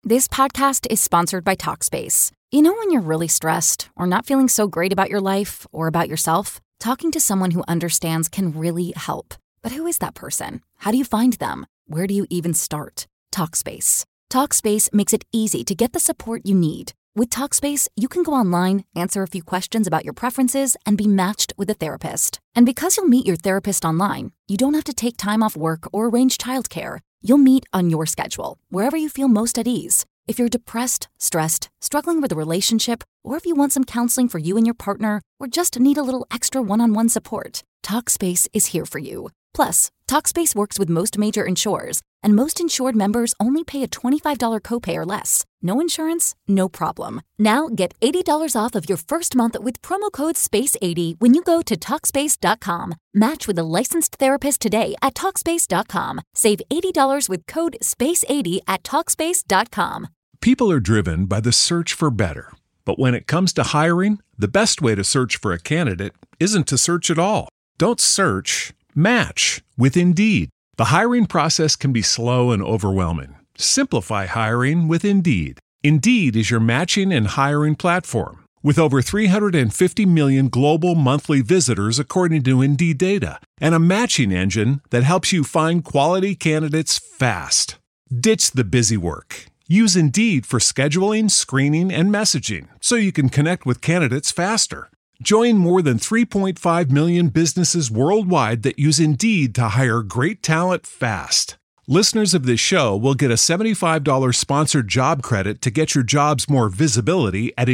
This podcast is sponsored by Talkspace. You know when you're really stressed or not feeling so great about your life or about yourself? Talking to someone who understands can really help. But who is that person? How do you find them? Where do you even start? Talkspace. Talkspace makes it easy to get the support you need. With Talkspace, you can go online, answer a few questions about your preferences, and be matched with a therapist. And because you'll meet your therapist online, you don't have to take time off work or arrange childcare. You'll meet on your schedule, wherever you feel most at ease. If you're depressed, stressed, struggling with a relationship, or if you want some counseling for you and your partner, or just need a little extra one-on-one support, Talkspace is here for you. Plus, Talkspace works with most major insurers, and most insured members only pay a $25 copay or less. No insurance, no problem. Now get $80 off of your first month with promo code SPACE80 when you go to Talkspace.com. Match with a licensed therapist today at Talkspace.com. Save $80 with code SPACE80 at Talkspace.com. People are driven by the search for better. But when it comes to hiring, the best way to search for a candidate isn't to search at all. Don't search, match with Indeed. The hiring process can be slow and overwhelming. Simplify hiring with Indeed. Indeed is your matching and hiring platform. With over 350 million global monthly visitors according to Indeed data, and a matching engine that helps you find quality candidates fast. Ditch the busy work. Use Indeed for scheduling, screening, and messaging so you can connect with candidates faster. Join more than 3.5 million businesses worldwide that use Indeed to hire great talent fast. Listeners of this show will get a $75 sponsored job credit to get your jobs more visibility at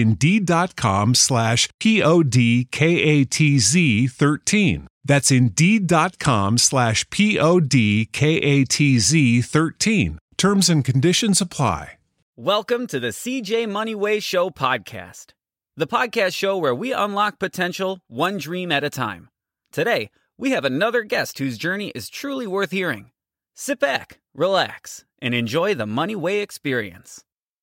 Indeed.com/PODKATZ13. That's Indeed.com/PODKATZ13. Terms and conditions apply. Welcome to the CJ Money Way Show podcast, the podcast show where we unlock potential one dream at a time. Today, we have another guest whose journey is truly worth hearing. Sit back, relax, and enjoy the Money Way experience.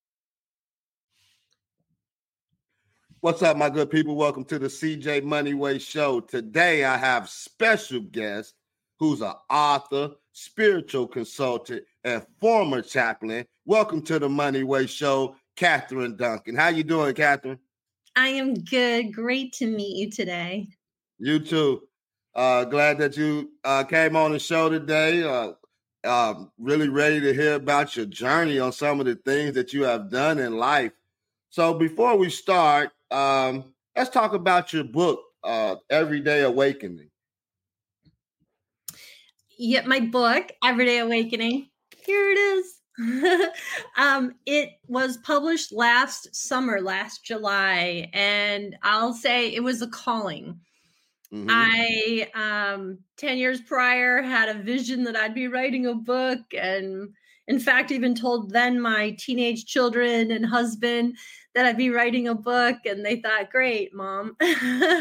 What's up, my good people? Welcome to the CJ Money Way Show. Today, I have special guest who's an author, spiritual consultant, and former chaplain. Welcome to the Money Way Show, Catherine Duncan. How you doing, Catherine? I am good. Great to meet you today. You too. Glad that you came on the show today. Really ready to hear about your journey on some of the things that you have done in life. So before we start, let's talk about your book, Everyday Awakening. Yeah, my book, Everyday Awakening. Here it is. It was published last July, and I'll say it was a calling. Mm-hmm. I, 10 years prior, had a vision that I'd be writing a book, and in fact, even told then my teenage children and husband that I'd be writing a book, and they thought, great, Mom. But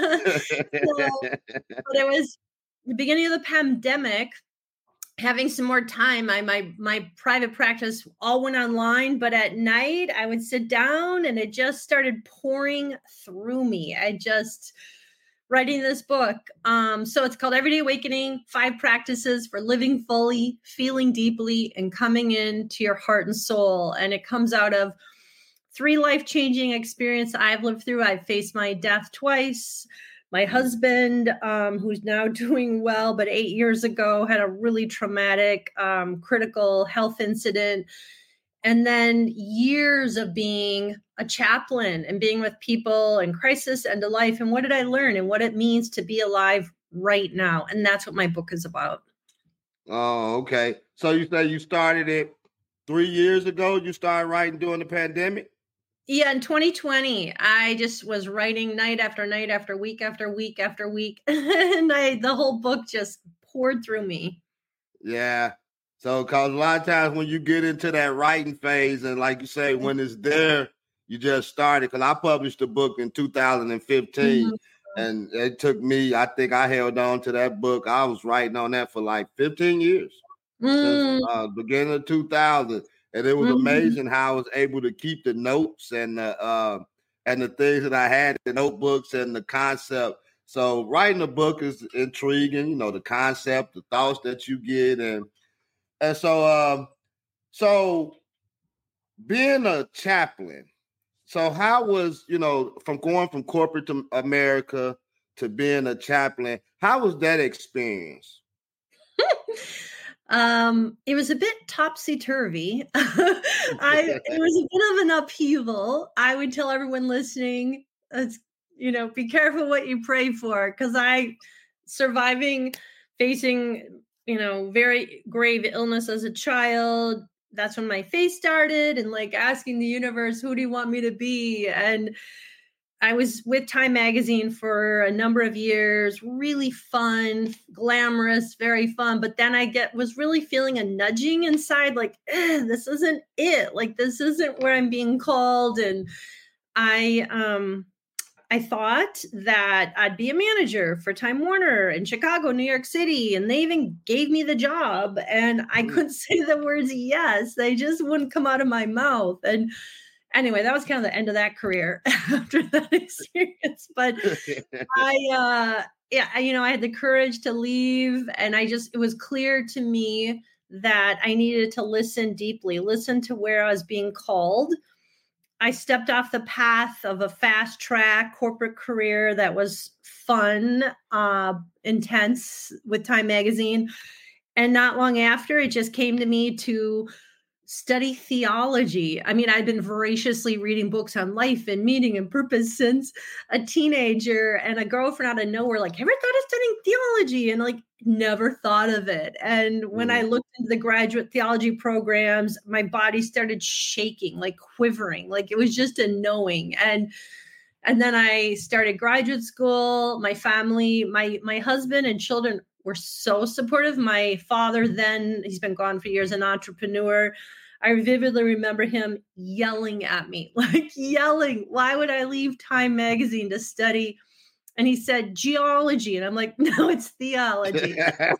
it was the beginning of the pandemic. Having some more time, my private practice all went online, but at night I would sit down and it just started pouring through me. Writing this book. So it's called Everyday Awakening, 5 Practices for Living Fully, Feeling Deeply, and Coming Into Your Heart and Soul. And it comes out of 3 life-changing experiences I've lived through. I've faced my death twice. My husband, who's now doing well, but 8 years ago had a really traumatic, critical health incident. And then years of being a chaplain and being with people in crisis and to life. And what did I learn and what it means to be alive right now? And that's what my book is about. Oh, okay. So you say you started it 3 years ago? You started writing during the pandemic? Yeah, in 2020, I just was writing night after night after week after week after week. And the whole book just poured through me. Yeah. So, because a lot of times when you get into that writing phase, and like you say, when it's there, you just started. Because I published the book in 2015, and it took me, I think I held on to that book. I was writing on that for like 15 years, since beginning of 2000. And it was amazing how I was able to keep the notes and the things that I had, the notebooks and the concept. So writing a book is intriguing, you know, the concept, the thoughts that you get, and so being a chaplain. So how was, from going from corporate to America to being a chaplain, how was that experience? It was a bit topsy-turvy. It was a bit of an upheaval. I would tell everyone listening, be careful what you pray for, because facing, very grave illness as a child. That's when my faith started, and like asking the universe, who do you want me to be? And I was with Time Magazine for a number of years, really fun, glamorous, very fun. But then was really feeling a nudging inside, like, this isn't it. Like, this isn't where I'm being called. And I thought that I'd be a manager for Time Warner in Chicago, New York City. And they even gave me the job, and I couldn't say the words yes. They just wouldn't come out of my mouth. And anyway, that was kind of the end of that career after that experience. But I had the courage to leave, and it was clear to me that I needed to listen deeply, listen to where I was being called. I stepped off the path of a fast track corporate career that was fun, intense with Time Magazine. And not long after, it just came to me to study theology. I mean, I'd been voraciously reading books on life and meaning and purpose since a teenager, and a girlfriend out of nowhere, like, ever thought of studying theology? And like, never thought of it. And when I looked into the graduate theology programs, my body started shaking, like quivering, like it was just a knowing. And then I started graduate school. My family, my husband and children were so supportive. My father, then, he's been gone for years, an entrepreneur. I vividly remember him yelling at me, like yelling, why would I leave Time Magazine to study? And he said, geology. And I'm like, no, it's theology.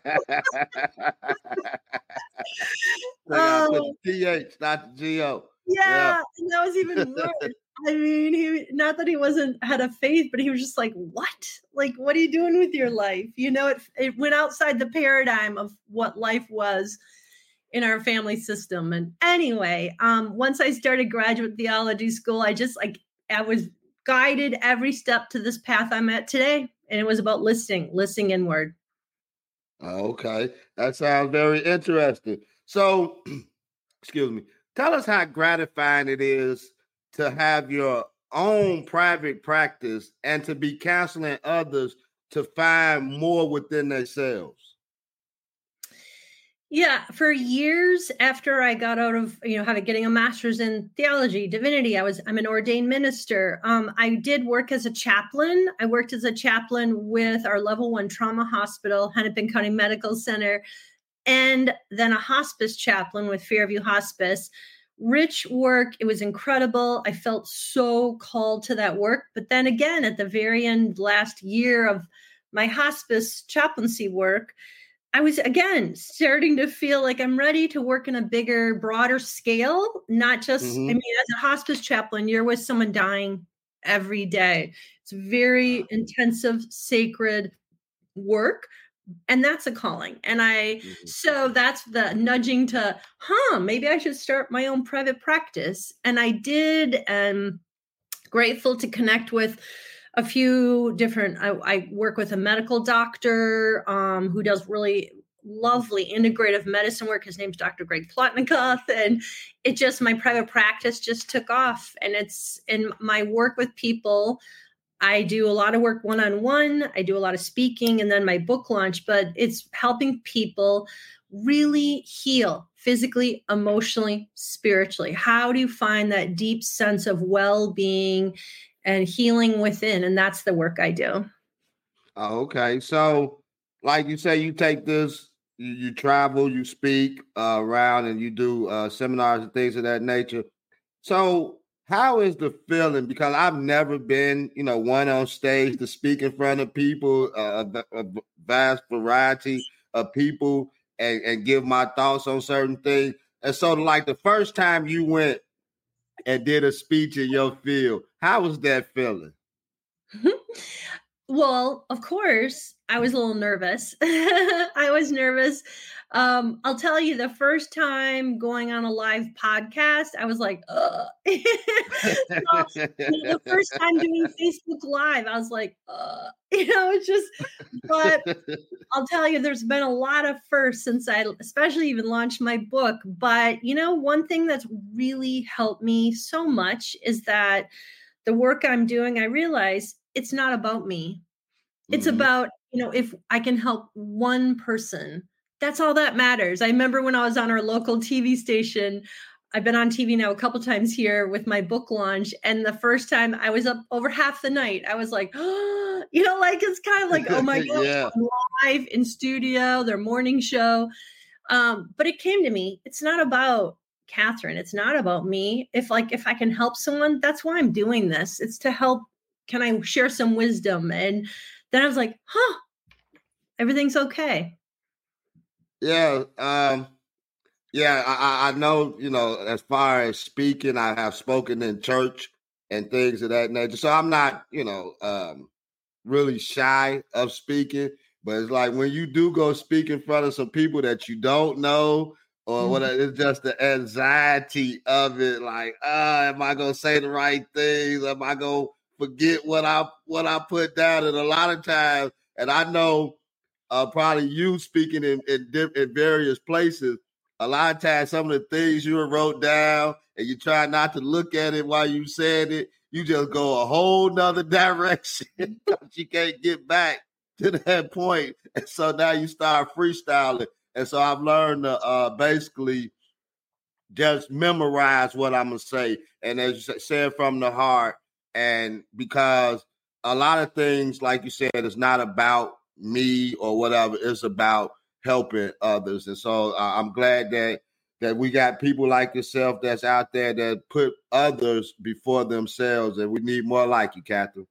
TH, not G-O. Yeah, and that was even worse. I mean, not that he had a faith, but he was just like, what? Like, what are you doing with your life? It went outside the paradigm of what life was in our family system. And anyway, once I started graduate theology school, I was guided every step to this path I'm at today. And it was about listening inward. Okay. That sounds very interesting. So, excuse me, tell us how gratifying it is to have your own private practice and to be counseling others to find more within themselves. Yeah, for years after I got out of, getting a master's in theology, divinity, I'm an ordained minister. I did work as a chaplain. I worked as a chaplain with our level 1 trauma hospital, Hennepin County Medical Center, and then a hospice chaplain with Fairview Hospice. Rich work. It was incredible. I felt so called to that work. But then again, at the very end, last year of my hospice chaplaincy work, I was again starting to feel like I'm ready to work in a bigger, broader scale, not just, as a hospice chaplain, you're with someone dying every day. It's very intensive, sacred work. And that's a calling. And so that's the nudging to, maybe I should start my own private practice. And I did, grateful to connect with a few different, I work with a medical doctor who does really lovely integrative medicine work. His name's Dr. Greg Plotnikoff. And my private practice just took off. And it's in my work with people. I do a lot of work one-on-one. I do a lot of speaking, and then my book launch, but it's helping people really heal physically, emotionally, spiritually. How do you find that deep sense of well-being and healing within? And that's the work I do. Okay. So like you say, you take this, you travel, you speak around, and you do seminars and things of that nature. So how is the feeling? Because I've never been, one on stage to speak in front of people, a vast variety of people, and give my thoughts on certain things. And so, like the first time you went and did a speech in your field, how was that feeling? Well, of course, I was a little nervous. I was nervous. I'll tell you, the first time going on a live podcast, I was like, ugh. The first time doing Facebook Live, I was like, it's just, but I'll tell you, there's been a lot of firsts since I especially even launched my book. But, one thing that's really helped me so much is that the work I'm doing, I realize it's not about me. It's about, if I can help one person, that's all that matters. I remember when I was on our local TV station, I've been on TV now a couple times here with my book launch. And the first time I was up over half the night, I was like, it's kind of like, oh my God, Yeah. I'm live in studio, their morning show. But it came to me. It's not about Catherine. It's not about me. If I can help someone, that's why I'm doing this. It's to help. Can I share some wisdom? And then I was like, everything's okay. Yeah. I know, as far as speaking, I have spoken in church and things of that nature. So I'm not, really shy of speaking, but it's like when you do go speak in front of some people that you don't know, or what it's just the anxiety of it. Like, am I going to say the right things? Am I going to forget what I put down? And a lot of times, and I know probably you speaking in various places, a lot of times some of the things you wrote down and you try not to look at it while you said it, you just go a whole nother direction because you can't get back to that point. And so now you start freestyling. And so I've learned to basically just memorize what I'm going to say. And as you said, from the heart. And because a lot of things, like you said, it's not about me or whatever. It's about helping others. And so I'm glad that we got people like yourself that's out there that put others before themselves. And we need more like you, Catherine.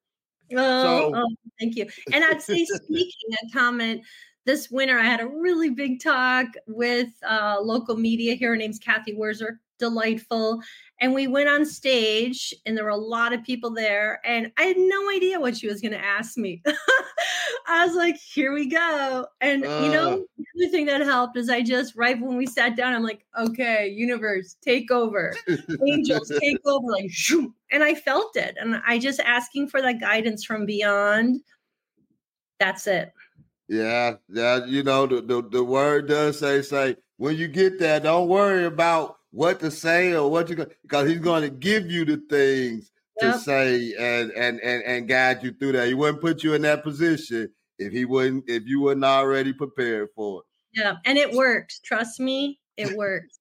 Thank you. And I'd say, speaking a comment, this winter I had a really big talk with local media here. Her name's Kathy Werzer, delightful. And we went on stage and there were a lot of people there and I had no idea what she was going to ask me. I was like, here we go. And, the other thing that helped is I just, right when we sat down, I'm like, okay, universe, take over. Angels, take over. Like, shoo. And I felt it. And I just asking for that guidance from beyond. That's it. Yeah. The word does say, when you get there, don't worry about what to say or what because he's going to give you the things to say and guide you through that. He wouldn't put you in that position if you wouldn't already prepared for it. Yeah. And it works. Trust me, it works.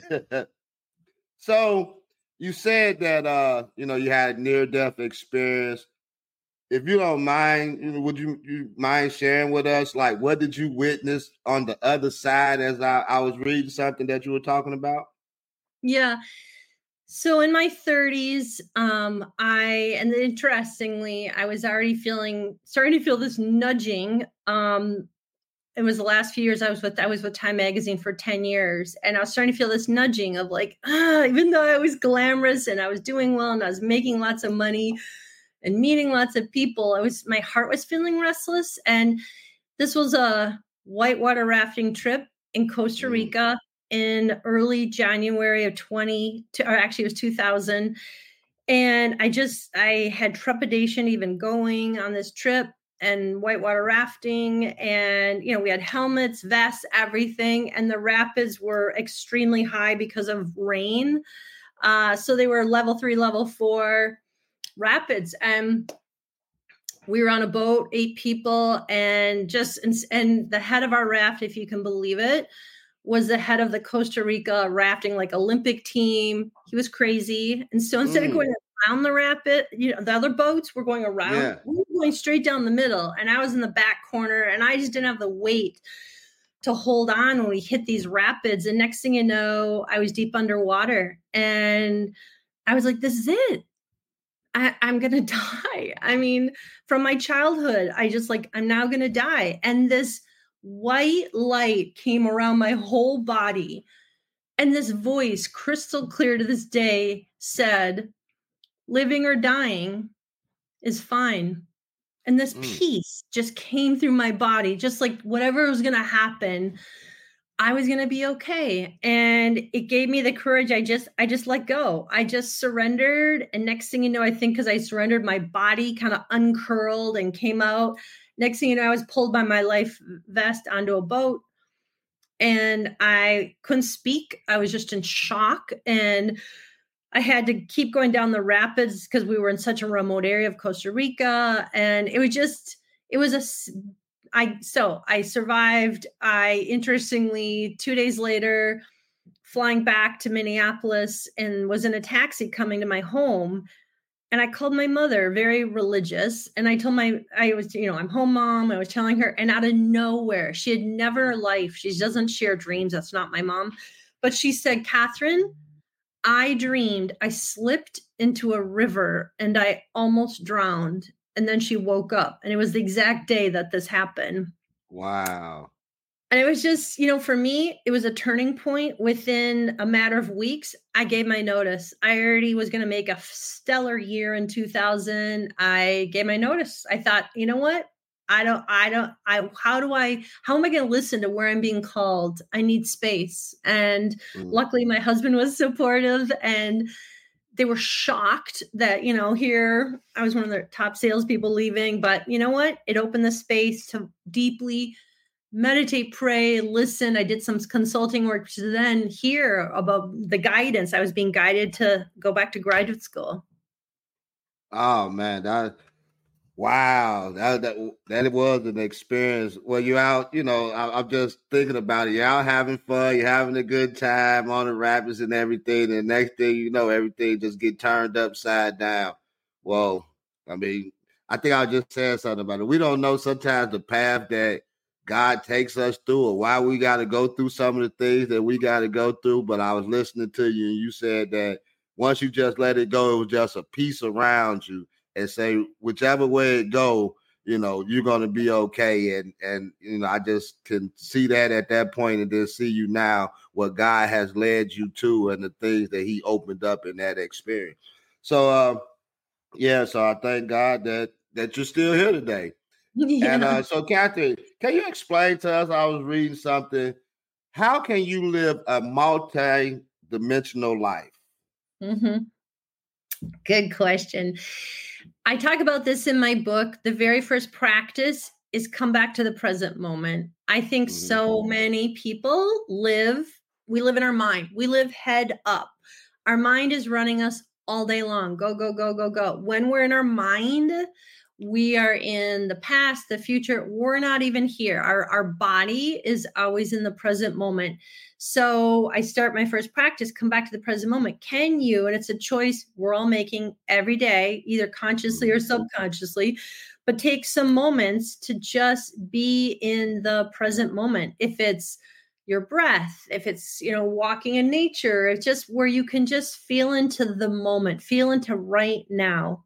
So you said that, you had near-death experience. If you don't mind, would you mind sharing with us, like, what did you witness on the other side as I was reading something that you were talking about? Yeah. So in my 30s, and interestingly, I was already starting to feel this nudging. It was the last few years I was with Time Magazine for 10 years. And I was starting to feel this nudging of like, even though I was glamorous and I was doing well and I was making lots of money and meeting lots of people, my heart was feeling restless. And this was a whitewater rafting trip in Costa Rica in early January of 2000. And I had trepidation even going on this trip and whitewater rafting. And, we had helmets, vests, everything. And the rapids were extremely high because of rain. So they were level 3, level 4 rapids. And we were on a boat, 8 people, and the head of our raft, if you can believe it, was the head of the Costa Rica rafting, like Olympic team. He was crazy. And so instead of going around the rapid, the other boats were going around. Yeah. We were going straight down the middle. And I was in the back corner and I just didn't have the weight to hold on when we hit these rapids. And next thing you know, I was deep underwater. And I was like, this is it. I'm going to die. I mean, from my childhood, I'm now going to die. And this white light came around my whole body. And this voice, crystal clear to this day, said, living or dying is fine. And this peace just came through my body, just like whatever was going to happen, I was going to be okay. And it gave me the courage. I just let go. I just surrendered. And next thing you know, I think because I surrendered, my body kind of uncurled and came out. Next thing you know, I was pulled by my life vest onto a boat and I couldn't speak. I was just in shock. And I had to keep going down the rapids because we were in such a remote area of Costa Rica. And I survived. Interestingly, 2 days later, flying back to Minneapolis and was in a taxi coming to my home. And I called my mother, very religious. And I told I'm home, Mom. I was telling her, and out of nowhere, she had never in her life, she doesn't share dreams. That's not my mom. But she said, Catherine, I dreamed I slipped into a river and I almost drowned. And then she woke up, and it was the exact day that this happened. Wow. And it was just, for me, it was a turning point. Within a matter of weeks, I gave my notice. I already was going to make a stellar year in 2000. I gave my notice. I thought, you know what? How am I going to listen to where I'm being called? I need space. And luckily my husband was supportive, and they were shocked that, here I was one of the top salespeople leaving, but you know what? It opened the space to deeply meditate, pray, listen. I did some consulting work to then hear about the guidance. I was being guided to go back to graduate school. Oh man, wow. That was an experience. Well, you're out, I'm just thinking about it. You're out having fun, you're having a good time on the rapids and everything. And the next thing you know, everything just get turned upside down. Well, I mean, I think I just said something about it. We don't know sometimes the path that God takes us through or why we got to go through some of the things that we got to go through. But I was listening to you and you said that once you just let it go, it was just a peace around you and say, whichever way it go, you're going to be okay. And I just can see that at that point and then see you now, what God has led you to and the things that he opened up in that experience. So, so I thank God that you're still here today. Yeah. And so, Catherine, can you explain to us? I was reading something. How can you live a multi-dimensional life? Mm-hmm. Good question. I talk about this in my book. The very first practice is come back to the present moment. I think so many people we live in our mind. We live head up. Our mind is running us all day long. Go, go, go, go, go. When we're in our mind, we are in the past, the future. We're not even here. Our body is always in the present moment. So I start my first practice, come back to the present moment. Can you, and it's a choice we're all making every day, either consciously or subconsciously, but take some moments to just be in the present moment. If it's your breath, if it's, walking in nature, it's just where you can just feel into the moment, feel into right now.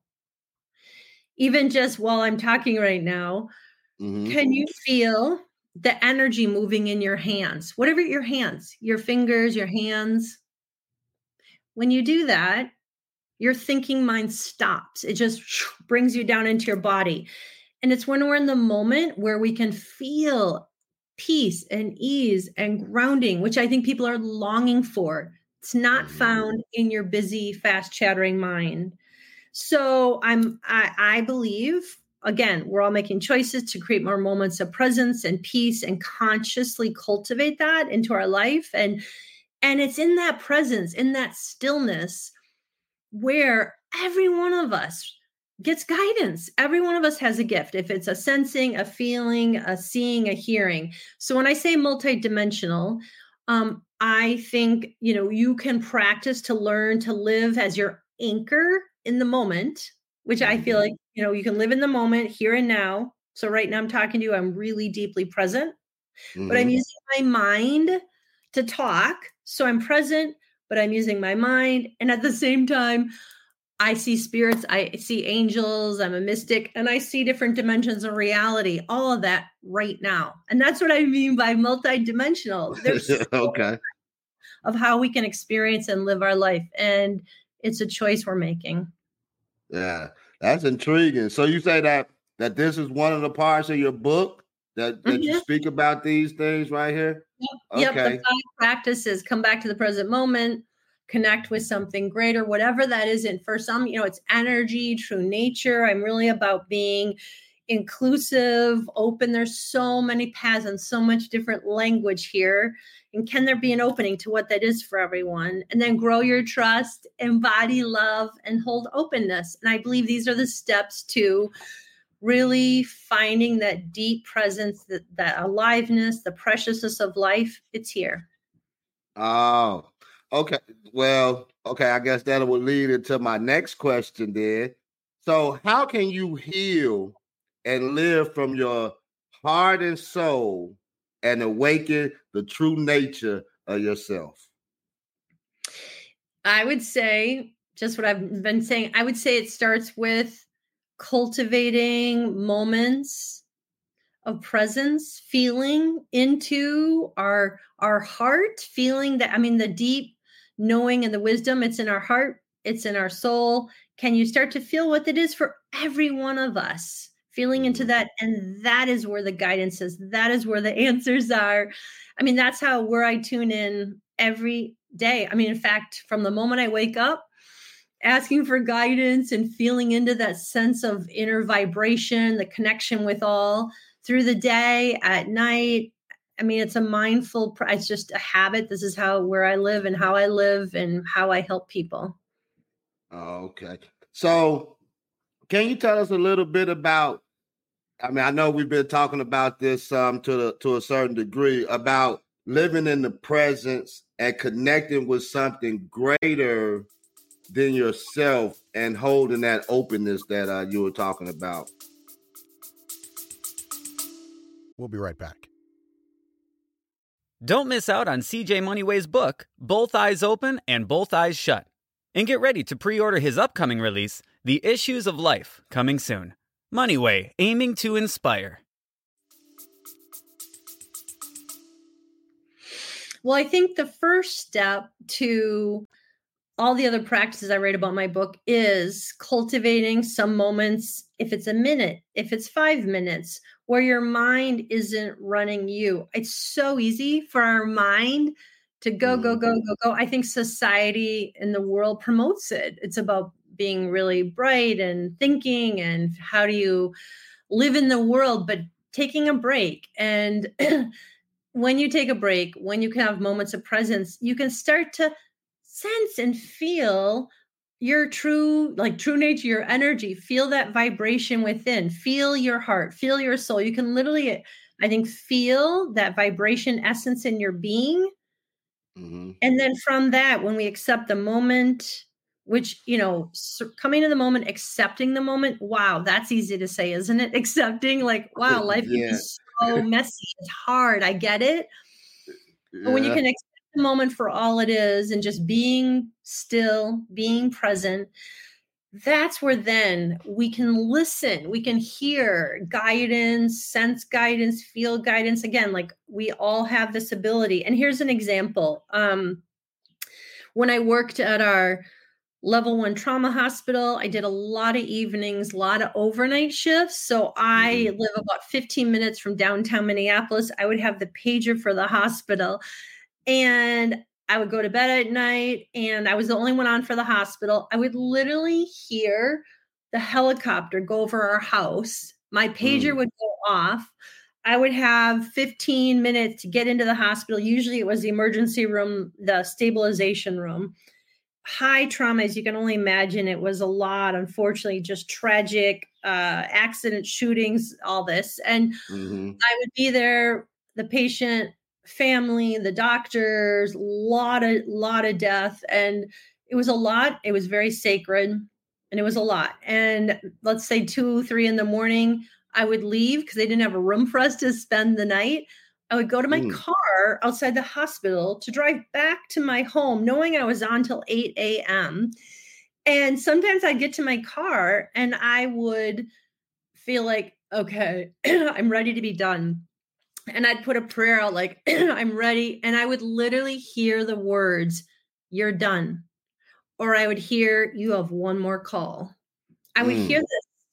Even just while I'm talking right now, can you feel the energy moving in your hands? Whatever your hands, your fingers, your hands. When you do that, your thinking mind stops. It just brings you down into your body. And it's when we're in the moment where we can feel peace and ease and grounding, which I think people are longing for. It's not found in your busy, fast chattering mind. So I believe, again, we're all making choices to create more moments of presence and peace and consciously cultivate that into our life. And it's in that presence, in that stillness, where every one of us gets guidance. Every one of us has a gift. If it's a sensing, a feeling, a seeing, a hearing. So when I say multidimensional, I think, you can practice to learn to live as your anchor in the moment, which I feel like, you can live in the moment here and now. So right now I'm talking to you, I'm really deeply present, but I'm using my mind to talk. So I'm present, but I'm using my mind. And at the same time, I see spirits, I see angels, I'm a mystic, and I see different dimensions of reality, all of that right now. And that's what I mean by multidimensional. There's okay. Of how we can experience and live our life. And it's a choice we're making. Yeah, that's intriguing. So you say that that this is one of the parts of your book that you speak about these things right here? Yep. Okay. The 5 practices: come back to the present moment, connect with something greater, whatever that is. And for some, it's energy, true nature. I'm really about being inclusive, open. There's so many paths and so much different language here. And can there be an opening to what that is for everyone? And then grow your trust, embody love, and hold openness. And I believe these are the steps to really finding that deep presence, that aliveness, the preciousness of life. It's here. Oh, okay. Well, okay. I guess that will lead into my next question then. So how can you heal and live from your heart and soul and awaken the true nature of yourself? I would say just what I've been saying. I would say it starts with cultivating moments of presence, feeling into our heart, feeling that, the deep knowing and the wisdom, it's in our heart, it's in our soul. Can you start to feel what it is for every one of us? Feeling into that. And that is where the guidance is. That is where the answers are. That's where I tune in every day. In fact, from the moment I wake up, asking for guidance and feeling into that sense of inner vibration, the connection with all through the day, at night. It's a mindful, it's just a habit. This is where I live and how I help people. Okay. So can you tell us a little bit about, I know we've been talking about this to a certain degree, about living in the presence and connecting with something greater than yourself and holding that openness that you were talking about. We'll be right back. Don't miss out on CJ Moneyway's book, Both Eyes Open and Both Eyes Shut. And get ready to pre-order his upcoming release, The Issues of Life, coming soon. Moneyway, aiming to inspire. Well, I think the first step to all the other practices I write about in my book is cultivating some moments, if it's a minute, if it's 5 minutes, where your mind isn't running you. It's so easy for our mind to go. I think society and the world promotes it. It's about being really bright and thinking and how do you live in the world, but taking a break. And when you take a break, when you can have moments of presence, you can start to sense and feel your true nature, your energy, feel that vibration within, feel your heart, feel your soul. You can literally, I think, feel that vibration essence in your being. Mm-hmm. And then from that, when we accept the moment, which, coming to the moment, accepting the moment. Wow. That's easy to say, isn't it? Accepting, wow, life is so messy. It's hard. I get it. Yeah. But when you can accept the moment for all it is and just being still, being present, that's where then we can listen, we can hear guidance, sense guidance, feel guidance. Again, we all have this ability. And here's an example. When I worked at our level 1 trauma hospital, I did a lot of evenings, a lot of overnight shifts. So I live about 15 minutes from downtown Minneapolis. I would have the pager for the hospital. And I would go to bed at night and I was the only one on for the hospital. I would literally hear the helicopter go over our house. My pager would go off. I would have 15 minutes to get into the hospital. Usually it was the emergency room, the stabilization room. High trauma, as you can only imagine. It was a lot, unfortunately, just tragic accident, shootings, all this. And I would be there, the patient, family, the doctors, lot of death. And it was a lot. It was very sacred and it was a lot. And let's say 2, 3 in the morning, I would leave because they didn't have a room for us to spend the night. I would go to my car outside the hospital to drive back to my home, knowing I was on till 8 a.m. And sometimes I'd get to my car and I would feel like, okay, I'm ready to be done. And I'd put a prayer out I'm ready. And I would literally hear the words, "You're done." Or I would hear, "You have one more call." I would hear this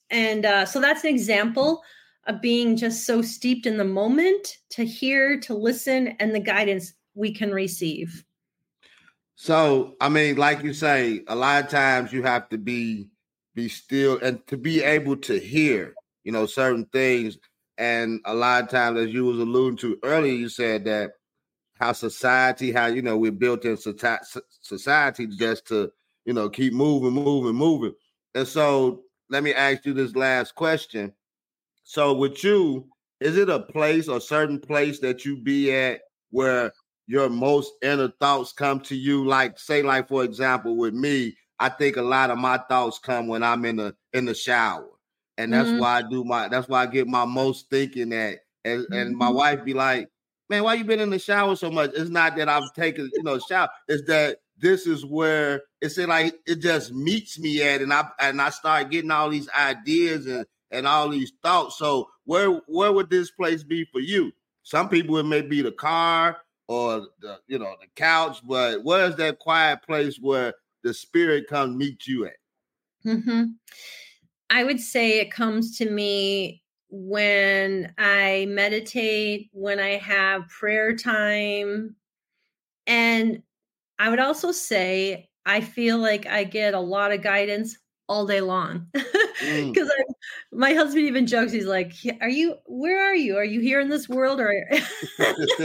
So that's an example of being just so steeped in the moment to hear, to listen, and the guidance we can receive. So, I mean, like you say, a lot of times you have to be still and to be able to hear, certain things. And a lot of times, as you was alluding to earlier, you said that how society, how, we're built in society just to, keep moving. And so let me ask you this last question. So with you, is it a place or certain place that you be at where your most inner thoughts come to you? Like, say, like, for example, with me, I think a lot of my thoughts come when I'm in the shower. And that's why that's why I get my most thinking at. And my wife be like, man, why you been in the shower so much? It's not that I'm taking, shower. It's that this is where it's like it just meets me at, and I start getting all these ideas and all these thoughts. So where would this place be for you? Some people, it may be the car or the couch, but where's that quiet place where the spirit comes meet you at? Mm-hmm. I would say it comes to me when I meditate, when I have prayer time. And I would also say I feel like I get a lot of guidance all day long. Because my husband even jokes, he's like, where are you? Are you here in this world? Or he's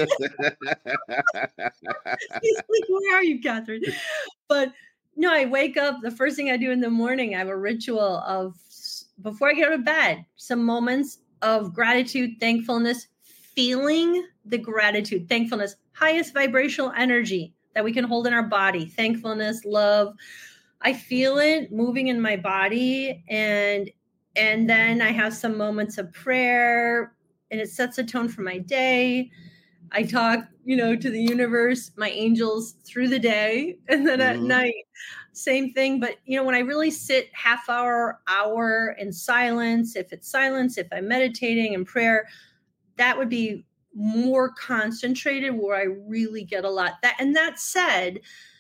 like, where are you, Catherine? But no, I wake up, the first thing I do in the morning, I have a ritual of, before I get out of bed, some moments of gratitude, thankfulness, feeling the gratitude, thankfulness, highest vibrational energy that we can hold in our body, thankfulness, love. I feel it moving in my body. And then I have some moments of prayer, and it sets a tone for my day. I talk, to the universe, my angels through the day. And then at night, same thing. But, when I really sit half hour in silence, if I'm meditating and prayer, that would be more concentrated, where I really get a lot. That said,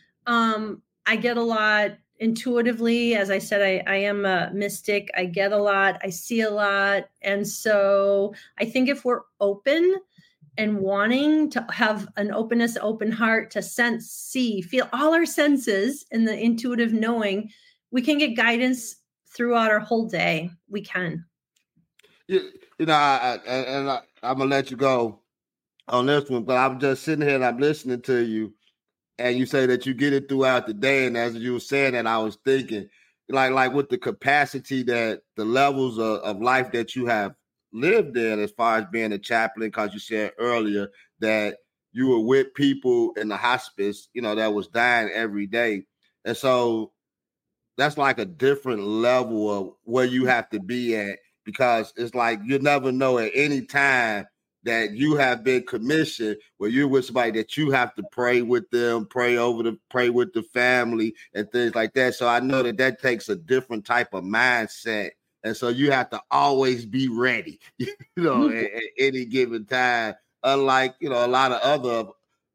I get a lot intuitively. As I said, I am a mystic. I get a lot. I see a lot. And so I think if we're open and wanting to have an openness, open heart to sense, see, feel all our senses in the intuitive knowing, we can get guidance throughout our whole day. We can. I'm gonna let you go on this one, but I'm just sitting here and I'm listening to you, and you say that you get it throughout the day. And as you were saying that, I was thinking, like with the capacity that the levels of life that you have lived in, as far as being a chaplain, because you said earlier that you were with people in the hospice, that was dying every day. And so that's like a different level of where you have to be at, because it's like you never know at any time that you have been commissioned where you're with somebody that you have to pray with them, pray with the family and things like that. So I know that takes a different type of mindset. And so you have to always be ready, at any given time. Unlike, a lot of other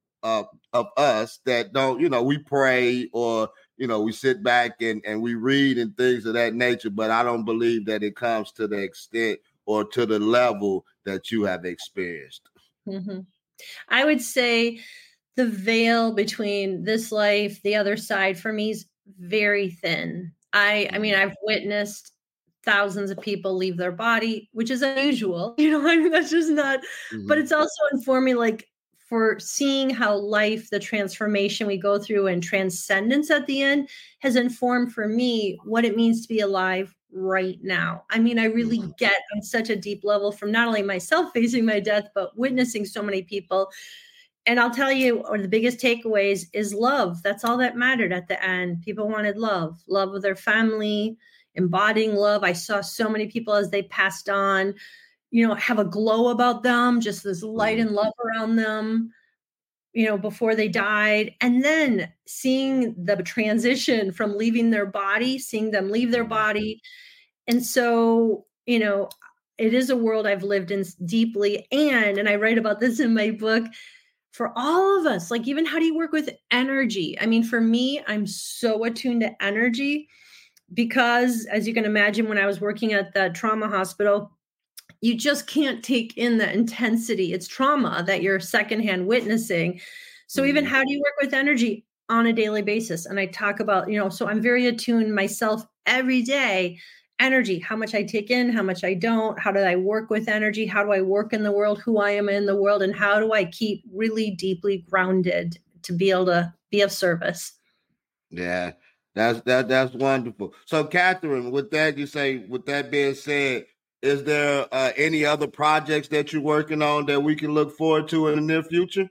of us that don't, we pray or, we sit back and we read and things of that nature. But I don't believe that it comes to the extent or to the level that you have experienced. Mm-hmm. I would say the veil between this life, the other side, for me is very thin. I mean, I've witnessed thousands of people leave their body, which is unusual. That's just not, but it's also informed me, like, for seeing how life, the transformation we go through and transcendence at the end has informed for me what it means to be alive right now. I mean, I really get on such a deep level from not only myself facing my death, but witnessing so many people. And I'll tell you, one of the biggest takeaways is love. That's all that mattered at the end. People wanted love of their family, embodying love. I saw so many people as they passed on, have a glow about them, just this light and love around them, before they died. And then seeing the transition from leaving their body, seeing them leave their body. And so, it is a world I've lived in deeply. And I write about this in my book, for all of us, like, even how do you work with energy? I mean, for me, I'm so attuned to energy. because, as you can imagine, when I was working at the trauma hospital, you just can't take in the intensity. It's trauma that you're secondhand witnessing. So even how do you work with energy on a daily basis? And I talk about, so I'm very attuned myself every day. Energy, how much I take in, how much I don't, how do I work with energy? How do I work in the world, who I am in the world, and how do I keep really deeply grounded to be able to be of service? Yeah, that's wonderful. So, Catherine, with that being said, is there any other projects that you're working on that we can look forward to in the near future?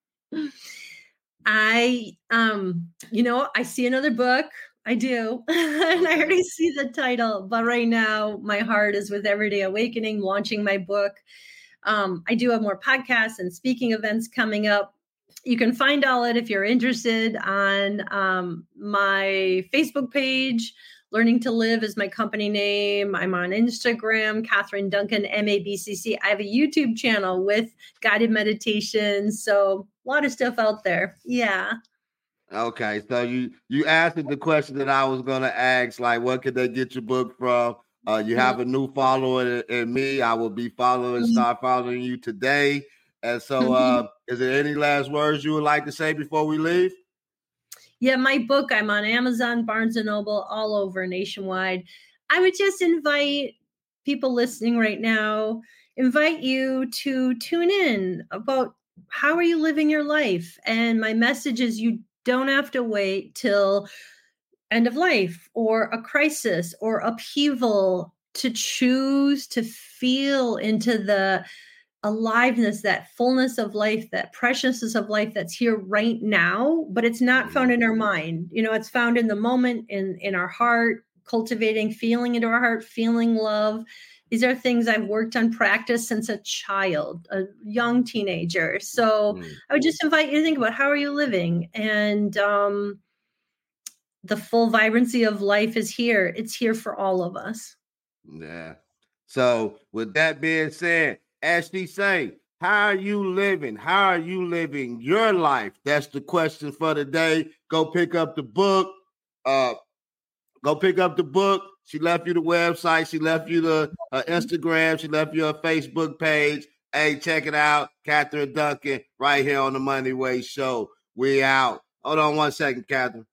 I see another book. I do. And I already see the title, but right now my heart is with Everyday Awakening, launching my book. I do have more podcasts and speaking events coming up. You can find all it if you're interested on my Facebook page. Learning to Live is my company name. I'm on Instagram, Catherine Duncan, MABCC. I have a YouTube channel with guided meditations. So a lot of stuff out there. Yeah. Okay. So you answered the question that I was going to ask, like, what could they get your book from? You have a new follower in me. I will be start following you today. And so is there any last words you would like to say before we leave? Yeah, my book, I'm on Amazon, Barnes & Noble, all over nationwide. I would just invite people listening right now, invite you to tune in about how are you living your life? And my message is you don't have to wait till end of life or a crisis or upheaval to choose to feel into the aliveness, that fullness of life, that preciousness of life that's here right now, but it's not found in our mind. It's found in the moment, in our heart, cultivating, feeling into our heart, feeling love. These are things I've worked on practice since a child, a young teenager. So I would just invite you to think about how are you living? And the full vibrancy of life is here. It's here for all of us. Yeah. So with that being said, as she say, how are you living? How are you living your life? That's the question for the day. Go pick up the book. She left you the website. She left you the Instagram. She left you a Facebook page. Hey, check it out. Catherine Duncan right here on the Money Way Show. We out. Hold on one second, Catherine.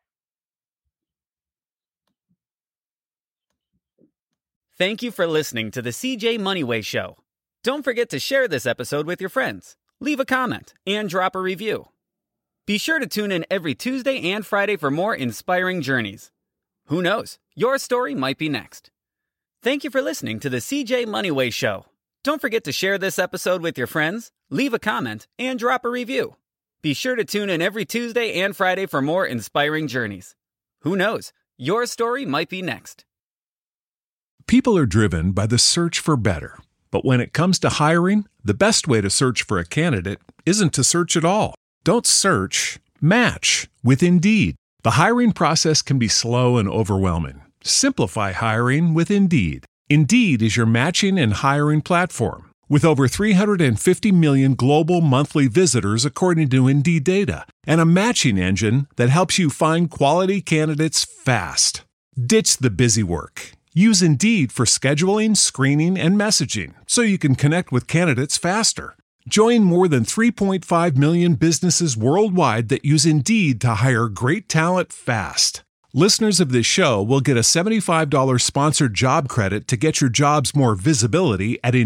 Thank you for listening to the CJ Money Way Show. Don't forget to share this episode with your friends, leave a comment, and drop a review. Be sure to tune in every Tuesday and Friday for more inspiring journeys. Who knows? Your story might be next. Thank you for listening to the CJ Money Way Show. Don't forget to share this episode with your friends, leave a comment, and drop a review. Be sure to tune in every Tuesday and Friday for more inspiring journeys. Who knows? Your story might be next. People are driven by the search for better. But when it comes to hiring, the best way to search for a candidate isn't to search at all. Don't search, match with Indeed. The hiring process can be slow and overwhelming. Simplify hiring with Indeed. Indeed is your matching and hiring platform. With over 350 million global monthly visitors according to Indeed data, and a matching engine that helps you find quality candidates fast. Ditch the busy work. Use Indeed for scheduling, screening, and messaging so you can connect with candidates faster. Join more than 3.5 million businesses worldwide that use Indeed to hire great talent fast. Listeners of this show will get a $75 sponsored job credit to get your jobs more visibility at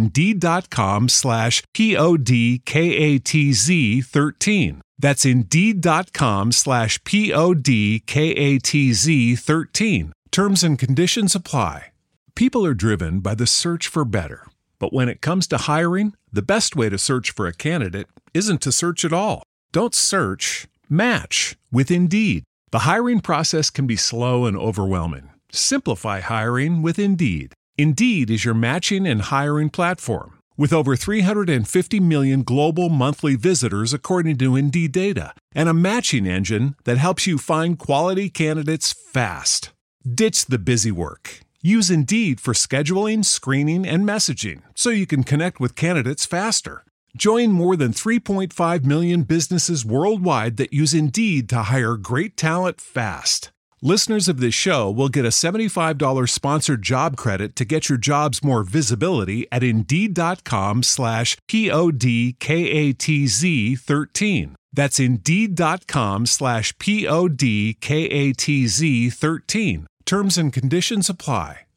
Indeed.com/PODKATZ13. That's Indeed.com/PODKATZ13. Terms and conditions apply. People are driven by the search for better. But when it comes to hiring, the best way to search for a candidate isn't to search at all. Don't search, match with Indeed. The hiring process can be slow and overwhelming. Simplify hiring with Indeed. Indeed is your matching and hiring platform. With over 350 million global monthly visitors according to Indeed data, and a matching engine that helps you find quality candidates fast. Ditch the busy work. Use Indeed for scheduling, screening, and messaging so you can connect with candidates faster. Join more than 3.5 million businesses worldwide that use Indeed to hire great talent fast. Listeners of this show will get a $75 sponsored job credit to get your jobs more visibility at Indeed.com/PODKATZ13. That's Indeed.com/PODKATZ13. Terms and conditions apply.